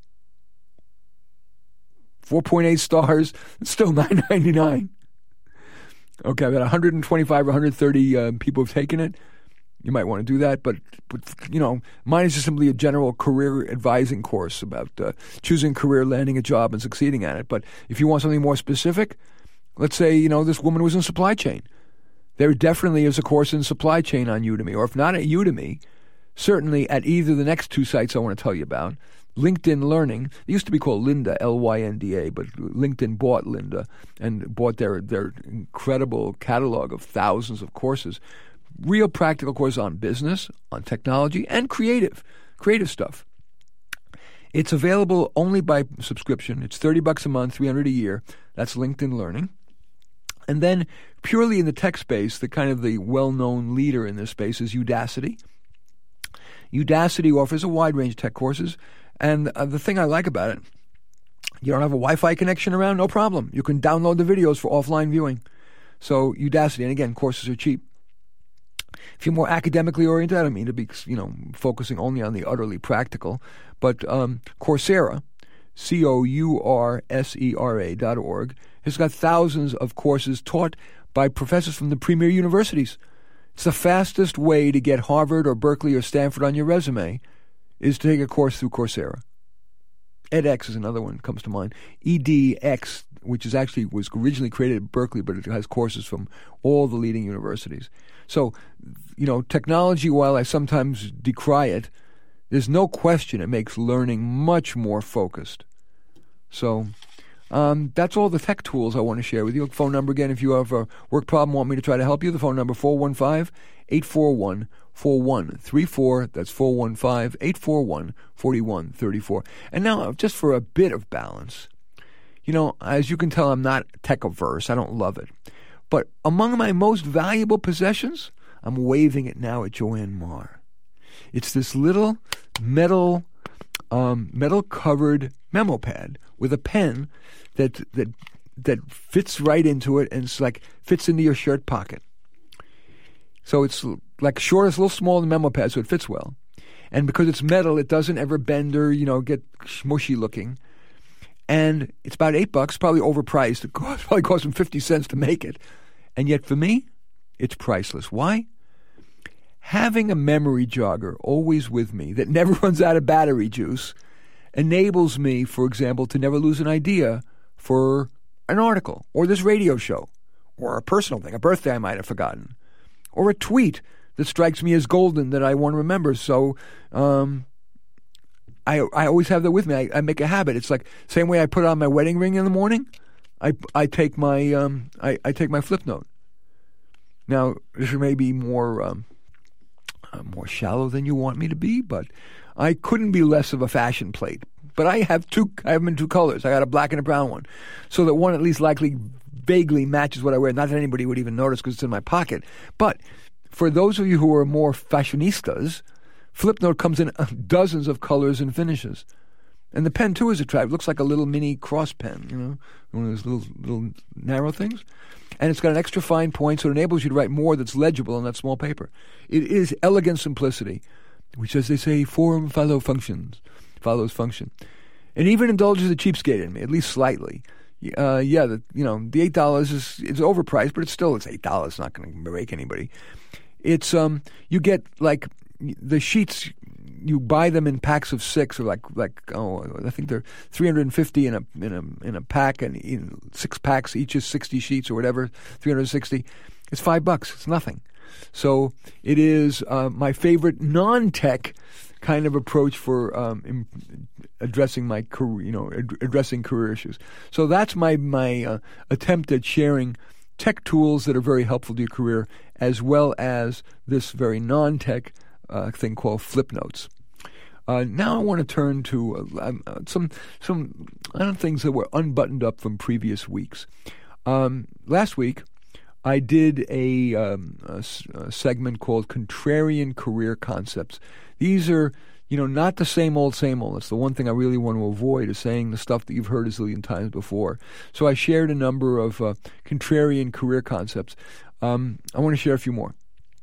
4.8 stars, it's still $9.99. Okay, I've got 125 or 130 people have taken it. You might want to do that, but mine is just simply a general career advising course about choosing career, landing a job, and succeeding at it. But if you want something more specific, let's say, this woman was in supply chain. There definitely is a course in supply chain on Udemy, or if not at Udemy, certainly at either the next two sites I want to tell you about, LinkedIn Learning. It used to be called Lynda, Lynda, but LinkedIn bought Lynda and bought their incredible catalog of thousands of courses, real practical courses on business, on technology, and creative stuff. It's available only by subscription. It's $30 a month, $300 a year. That's LinkedIn Learning. And then purely in the tech space, the well-known leader in this space is Udacity. Udacity offers a wide range of tech courses. And the thing I like about it, you don't have a Wi-Fi connection around? No problem. You can download the videos for offline viewing. So Udacity, and again, courses are cheap. If you're more academically oriented, I don't mean to be, focusing only on the utterly practical, but Coursera, COURSERA.org, has got thousands of courses taught by professors from the premier universities. It's the fastest way to get Harvard or Berkeley or Stanford on your resume is to take a course through Coursera. edX is another one that comes to mind. edX, which was originally created at Berkeley, but it has courses from all the leading universities. So, technology, while I sometimes decry it, there's no question it makes learning much more focused. So that's all the tech tools I want to share with you. Phone number again, if you have a work problem, want me to try to help you, the phone number 415-841-4134. That's 415-841-4134. And now, just for a bit of balance, as you can tell, I'm not tech-averse. I don't love it. But among my most valuable possessions, I'm waving it now at Joanne Marr. It's this little metal-covered memo pad with a pen that fits right into it and fits into your shirt pocket. So it's short, it's a little smaller than memo pad, so it fits well. And because it's metal, it doesn't ever bend or get smushy looking. And it's about $8, probably overpriced. It probably cost them 50 cents to make it. And yet for me, it's priceless. Why? Having a memory jogger always with me that never runs out of battery juice enables me, for example, to never lose an idea for an article or this radio show or a personal thing, a birthday I might have forgotten, or a tweet that strikes me as golden that I want to remember. So I always have that with me. I make a habit. It's like same way I put on my wedding ring in the morning. I take my I take my flip note. Now this may be more shallow than you want me to be, but I couldn't be less of a fashion plate. But I have them in two colors. I got a black and a brown one, so that one at least vaguely matches what I wear. Not that anybody would even notice because it's in my pocket. But for those of you who are more fashionistas, Flipnote comes in dozens of colors and finishes. And the pen, too, is attractive. It looks like a little mini cross pen, one of those little narrow things. And it's got an extra fine point, so it enables you to write more that's legible on that small paper. It is elegant simplicity, which, as they say, form follows function. And even indulges the cheapskate in me, at least slightly. The $8 is overpriced, but it's $8. It's not going to break anybody. It's you get the sheets. You buy them in packs of 6, or I think they're 350 in a pack, and in 6 packs each is 60 sheets or whatever, 360. It's $5. It's nothing. So it is my favorite non-tech kind of approach for addressing my career, addressing career issues. So that's my attempt at sharing tech tools that are very helpful to your career, as well as this very non-tech thing called Flipnotes. Now I want to turn to some things that were unbuttoned up from previous weeks. Last week, I did a segment called Contrarian Career Concepts. These are, not the same old. It's the one thing I really want to avoid, is saying the stuff that you've heard a zillion times before. So I shared a number of contrarian career concepts. I want to share a few more.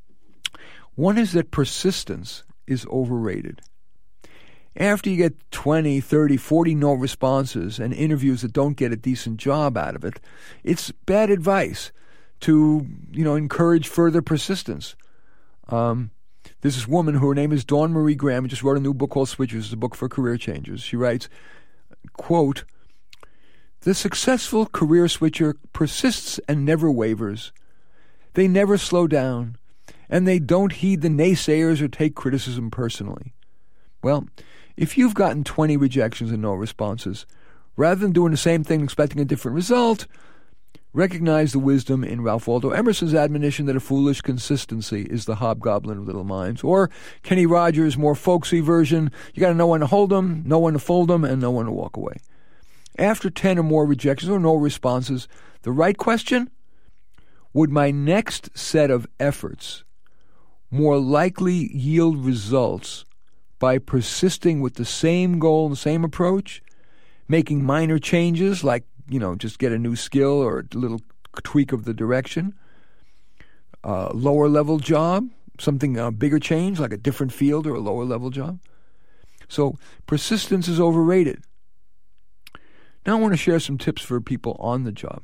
One is that persistence is overrated. After you get 20, 30, 40 no responses and interviews that don't get a decent job out of it, it's bad advice to, encourage further persistence. There's this woman her name is Dawn Marie Graham, who just wrote a new book called Switchers. It's a book for career changers. She writes, quote, "The successful career switcher persists and never wavers. They never slow down, and they don't heed the naysayers or take criticism personally. Well, if you've gotten 20 rejections and no responses, rather than doing the same thing expecting a different result, recognize the wisdom in Ralph Waldo Emerson's admonition that a foolish consistency is the hobgoblin of little minds. Or Kenny Rogers' more folksy version, you got to know when to hold them, know when to fold them, and know when to walk away. After 10 or more rejections or no responses, the right question: would my next set of efforts more likely yield results by persisting with the same goal and the same approach, making minor changes like, just get a new skill or a little tweak of the direction, lower level job, something, a bigger change like a different field or a lower level job? So persistence is overrated. Now I want to share some tips for people on the job.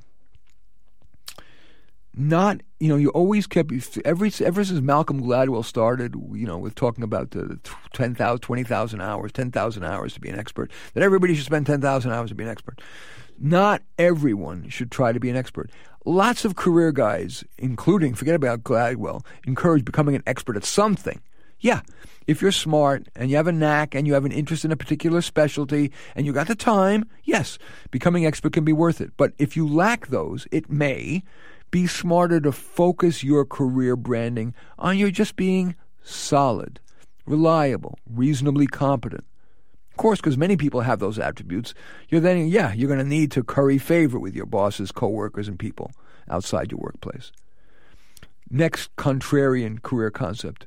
You always kept, ever since Malcolm Gladwell started, with talking about the 20,000 hours, 10,000 hours to be an expert, that everybody should spend 10,000 hours to be an expert. Not everyone should try to be an expert. Lots of career guys, including, forget about Gladwell, encourage becoming an expert at something. Yeah, if you're smart and you have a knack and you have an interest in a particular specialty and you got the time, yes, becoming expert can be worth it. But if you lack those, it may be smarter to focus your career branding on your just being solid, reliable, reasonably competent. Of course, because many people have those attributes, you're going to need to curry favor with your bosses, coworkers, and people outside your workplace. Next contrarian career concept: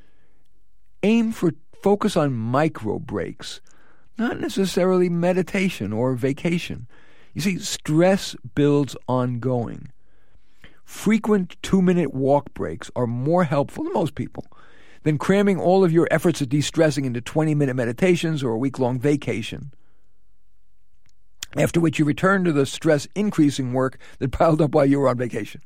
focus on micro breaks, not necessarily meditation or vacation. You see, stress builds ongoing. Frequent 2-minute walk breaks are more helpful to most people than cramming all of your efforts at de-stressing into 20-minute meditations or a week-long vacation, after which you return to the stress-increasing work that piled up while you were on vacation.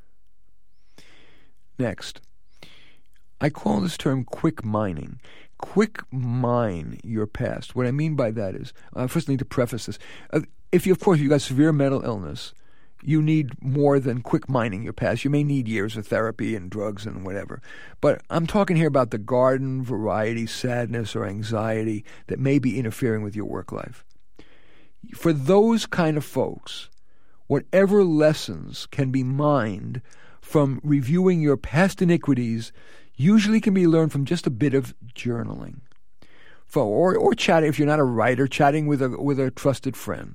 Next, I call this term quick mining. Quick mine your past. What I mean by that is, first I need to preface this. If you've got severe mental illness, you need more than quick mining your past. You may need years of therapy and drugs and whatever. But I'm talking here about the garden variety sadness or anxiety that may be interfering with your work life. For those kind of folks, whatever lessons can be mined from reviewing your past iniquities usually can be learned from just a bit of journaling. Or chatting, if you're not a writer, chatting with a trusted friend.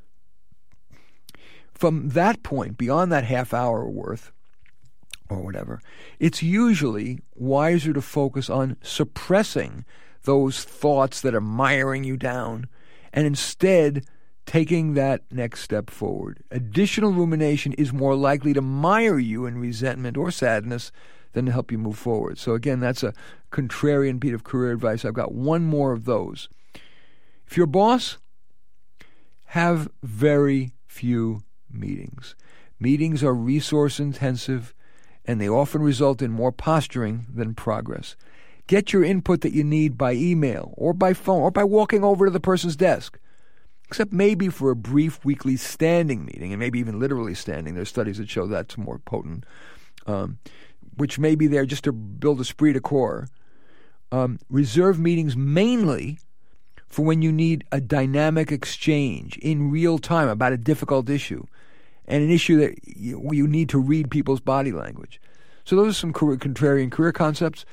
From that point, beyond that half hour worth, or whatever, it's usually wiser to focus on suppressing those thoughts that are miring you down and instead taking that next step forward. Additional rumination is more likely to mire you in resentment or sadness than to help you move forward. So again, that's a contrarian piece of career advice. I've got one more of those. If you're a boss, have very few meetings. Meetings are resource intensive and they often result in more posturing than progress. Get your input that you need by email or by phone or by walking over to the person's desk. Except maybe for a brief weekly standing meeting, and maybe even literally standing. There's studies that show that's more potent, which may be there just to build esprit de corps. Reserve meetings mainly for when you need a dynamic exchange in real time about a difficult issue, and an issue that you need to read people's body language. So those are some contrarian career concepts.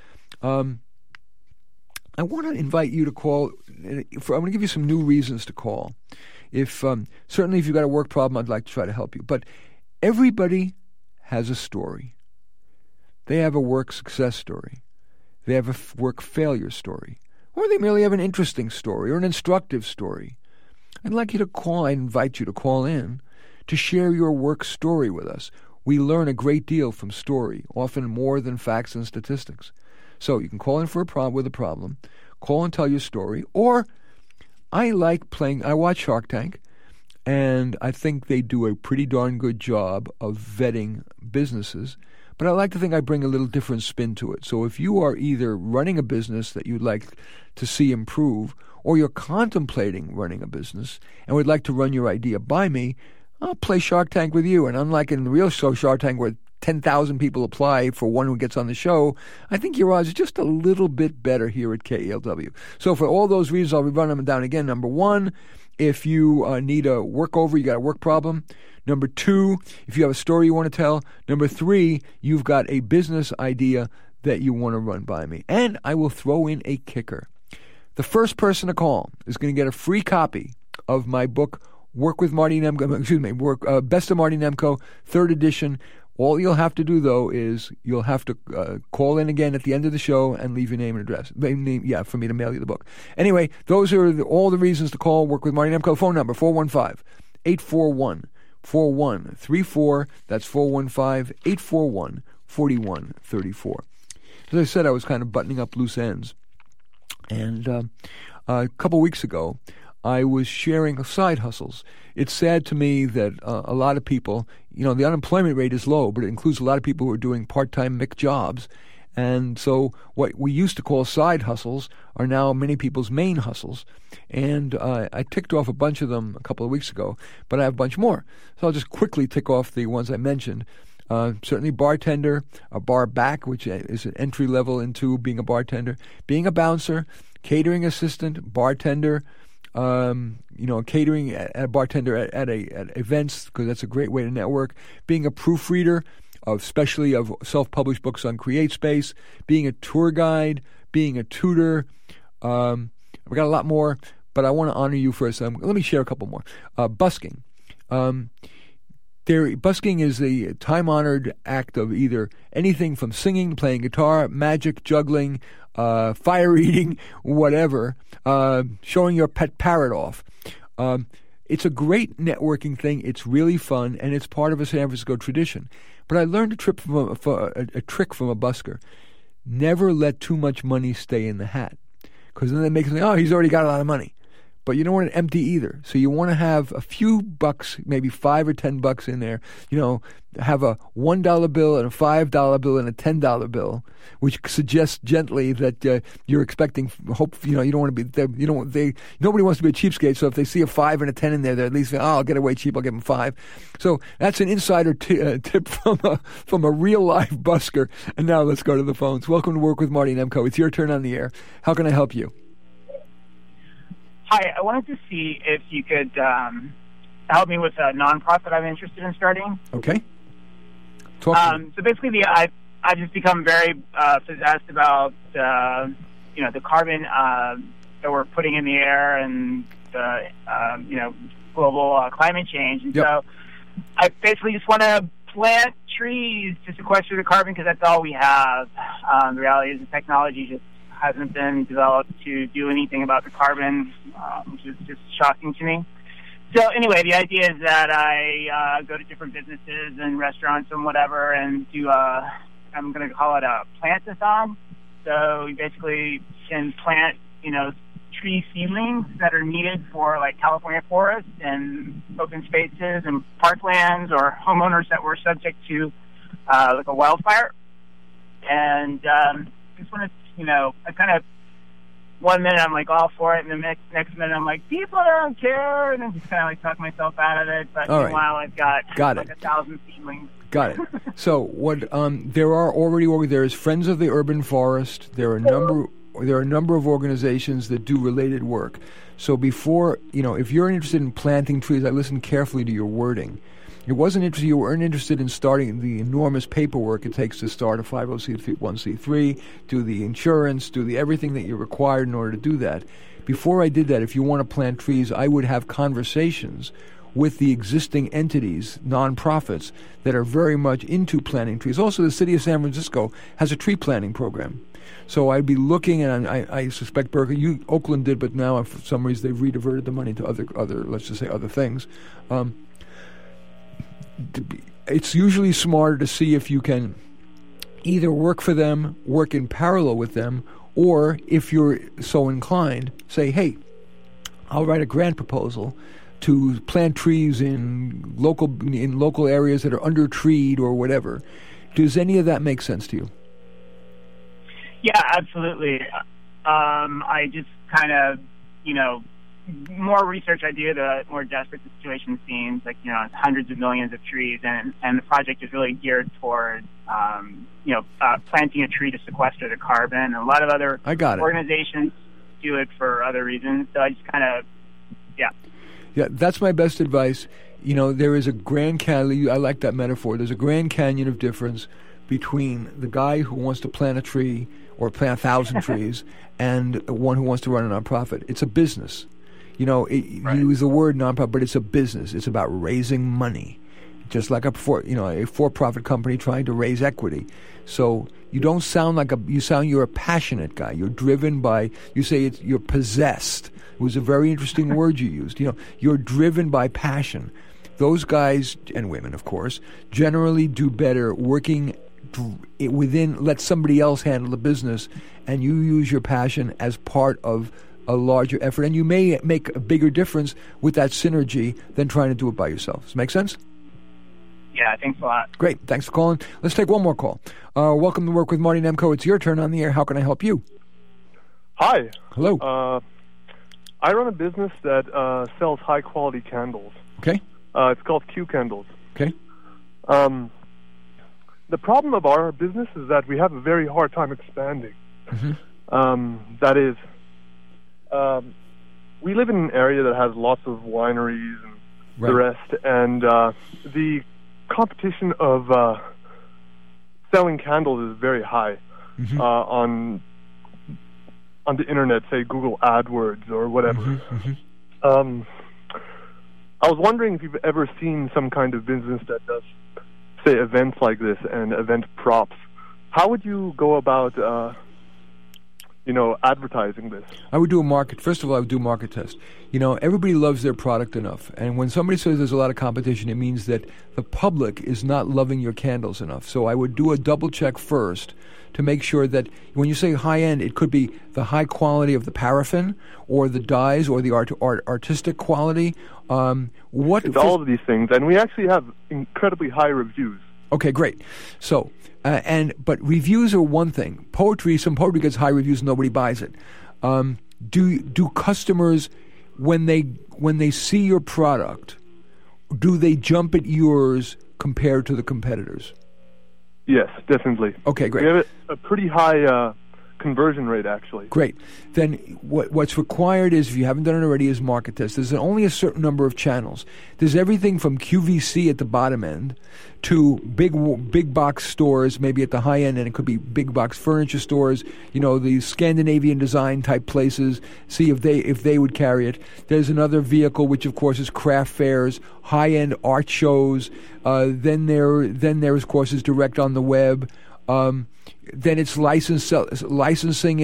I want to invite you to call. I'm going to give you some new reasons to call. Certainly if you've got a work problem, I'd like to try to help you. But everybody has a story. They have a work success story. They have a work failure story. Or they merely have an interesting story or an instructive story. I'd like you to call. I invite you to call in to share your work story with us. We learn a great deal from story, often more than facts and statistics. So you can call in for with a problem, call and tell your story, or I watch Shark Tank, and I think they do a pretty darn good job of vetting businesses, but I like to think I bring a little different spin to it. So if you are either running a business that you'd like to see improve, or you're contemplating running a business and would like to run your idea by me, I'll play Shark Tank with you. And unlike in the real show Shark Tank where 10,000 people apply for one who gets on the show, I think your odds are just a little bit better here at KELW. So for all those reasons, I'll be running them down again. Number one, if you need a workover, you got a work problem. Number two, if you have a story you want to tell. Number three, you've got a business idea that you want to run by me. And I will throw in a kicker. The first person to call is going to get a free copy of my book, Work with Marty Nemko, Best of Marty Nemko, 3rd edition. All you'll have to do, though, is you'll have to call in again at the end of the show and leave your name and address. For me to mail you the book. Anyway, those are all the reasons to call Work with Marty Nemko. Phone number, 415-841-4134. That's 415-841-4134. As I said, I was kind of buttoning up loose ends. And a couple weeks ago, I was sharing side hustles. It's sad to me that a lot of people, the unemployment rate is low, but it includes a lot of people who are doing part-time mixed jobs. And so what we used to call side hustles are now many people's main hustles. And I ticked off a bunch of them a couple of weeks ago, but I have a bunch more. So I'll just quickly tick off the ones I mentioned. Certainly bartender, a bar back, which is an entry level into being a bartender, being a bouncer, catering assistant, bartender, catering a bartender at events, because that's a great way to network, being a proofreader, especially of self-published books on CreateSpace, being a tour guide, being a tutor. We got a lot more, but I want to honor you first. Let me share a couple more. Busking. Busking is a time-honored act of either anything from singing, playing guitar, magic, juggling, fire eating, whatever, showing your pet parrot off. It's a great networking thing. It's really fun, and it's part of a San Francisco tradition. But I learned a trick from a busker. Never let too much money stay in the hat, because then they make you think, he's already got a lot of money. But you don't want it empty either. So you want to have a few bucks, maybe $5 or $10 in there. Have a $1 bill and a $5 bill and a $10 bill, which suggests gently that you're expecting hope. You don't want to be. Nobody wants to be a cheapskate. So if they see a 5 and a 10 in there, they're at least think, I'll get away cheap. I'll give them 5. So that's an insider tip from a real life busker. And now let's go to the phones. Welcome to Work with Marty Nemko. It's your turn on the air. How can I help you? Hi, I wanted to see if you could help me with a nonprofit I'm interested in starting. Okay. Talk to me. So basically, I've just become very possessed about the carbon that we're putting in the air and the global climate change. And so I basically just want to plant trees to sequester the carbon, because that's all we have. The reality is the technology just hasn't been developed to do anything about the carbon, which is just shocking to me. So anyway, the idea is that I go to different businesses and restaurants and whatever and do I'm going to call it a plant-a-thon. So you basically can plant, tree seedlings that are needed for like California forests and open spaces and parklands or homeowners that were subject to like a wildfire. And just want to, I kind of, 1 minute I'm like all for it, and the next minute I'm like, people don't care, and then just kind of like talk myself out of it. But meanwhile, I've got like 1,000 seedlings. Got it. So what? There is Friends of the Urban Forest. There are a number of organizations that do related work. So before, if you're interested in planting trees, I listened carefully to your wording. You weren't interested in starting the enormous paperwork it takes to start a 501c3, do the insurance, do the everything that you're required in order to do that. Before I did that, if you want to plant trees, I would have conversations with the existing entities, nonprofits, that are very much into planting trees. Also, the city of San Francisco has a tree planting program. So I'd be looking, and I suspect Berkeley, Oakland did, but now for some reason they've rediverted the money to other let's just say other things. It's usually smarter to see if you can either work for them, work in parallel with them, or if you're so inclined, say, hey, I'll write a grant proposal to plant trees in local areas that are under-treed or whatever. Does any of that make sense to you? Yeah, absolutely. I just kind of, more research I do, the more desperate the situation seems. Like, hundreds of millions of trees, and the project is really geared toward, planting a tree to sequester the carbon. And a lot of other organizations do it for other reasons. So I just kind of, Yeah, that's my best advice. There is a Grand Canyon. I like that metaphor. There's a Grand Canyon of difference between the guy who wants to plant a tree or plant 1,000 trees and one who wants to run a nonprofit. It's a business. You use the word nonprofit, but it's a business. It's about raising money, just like a for-profit company trying to raise equity. So you don't sound like you're a passionate guy. You're driven by, you say you're possessed. It was a very interesting word you used. You're driven by passion. Those guys, and women, of course, generally do better working within, let somebody else handle the business, and you use your passion as part of a larger effort, and you may make a bigger difference with that synergy than trying to do it by yourself. Does that make sense? Yeah, thanks a lot. Great. Thanks for calling. Let's take one more call. Welcome to Work with Marty Nemko. It's your turn on the air. How can I help you? Hi. Hello. I run a business that sells high-quality candles. Okay. It's called Q Candles. Okay. The problem of our business is that we have a very hard time expanding. Mm-hmm. That is, we live in an area that has lots of wineries and the rest, and the competition of selling candles is very high on the internet, say Google AdWords or whatever. Mm-hmm. I was wondering if you've ever seen some kind of business that does, say, events like this and event props. How would you go about, advertising this? I would do a market. First of all, I would do a market test. Everybody loves their product enough. And when somebody says there's a lot of competition, it means that the public is not loving your candles enough. So I would do a double check first to make sure that when you say high-end, it could be the high quality of the paraffin or the dyes or the artistic quality. It's all of these things. And we actually have incredibly high reviews. Okay, great. So, but reviews are one thing. Some poetry gets high reviews, nobody buys it. Do customers, when they see your product, do they jump at yours compared to the competitors? Yes, definitely. Okay, great. We have a pretty high conversion rate, actually. Great. Then what's required is, if you haven't done it already, is market test. There's only a certain number of channels. There's everything from QVC at the bottom end to big box stores, maybe at the high end, and it could be big box furniture stores, the Scandinavian design type places, see if they would carry it. There's another vehicle, which of course is craft fairs, high-end art shows. Then there of course is direct on the web. Then it's licensing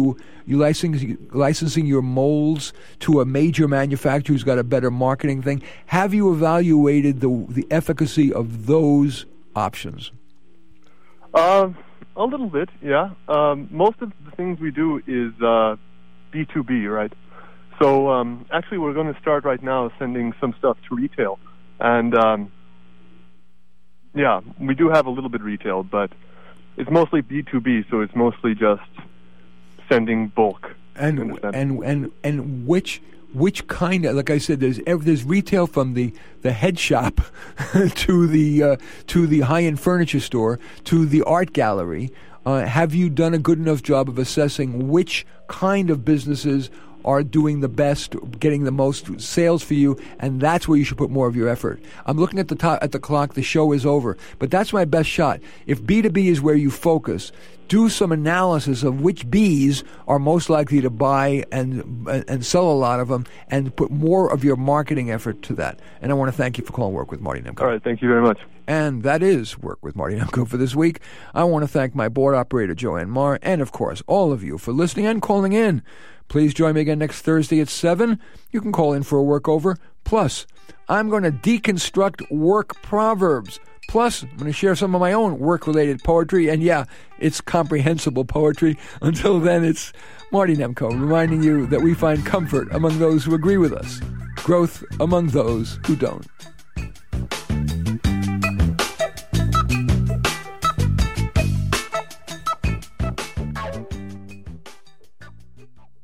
your molds to a major manufacturer who's got a better marketing thing. Have you evaluated the efficacy of those options? A little bit, yeah. Most of the things we do is B2B, right? So actually we're going to start right now sending some stuff to retail. And we do have a little bit retail, but it's mostly B2B, so it's mostly just sending bulk. And which kind of, like I said, there's retail from the head shop to the high-end furniture store to the art gallery. Have you done a good enough job of assessing which kind of businesses are doing the best, getting the most sales for you, and that's where you should put more of your effort. I'm looking at the clock. The show is over, but that's my best shot. If B2B is where you focus, do some analysis of which Bs are most likely to buy and sell a lot of them, and put more of your marketing effort to that. And I want to thank you for calling Work with Marty Nemko. All right, thank you very much. And that is Work with Marty Nemko for this week. I want to thank my board operator, Joanne Marr, and of course, all of you for listening and calling in. Please join me again next Thursday at 7. You can call in for a workover. Plus, I'm going to deconstruct work proverbs. Plus, I'm going to share some of my own work-related poetry. And yeah, it's comprehensible poetry. Until then, it's Marty Nemko reminding you that we find comfort among those who agree with us, growth among those who don't.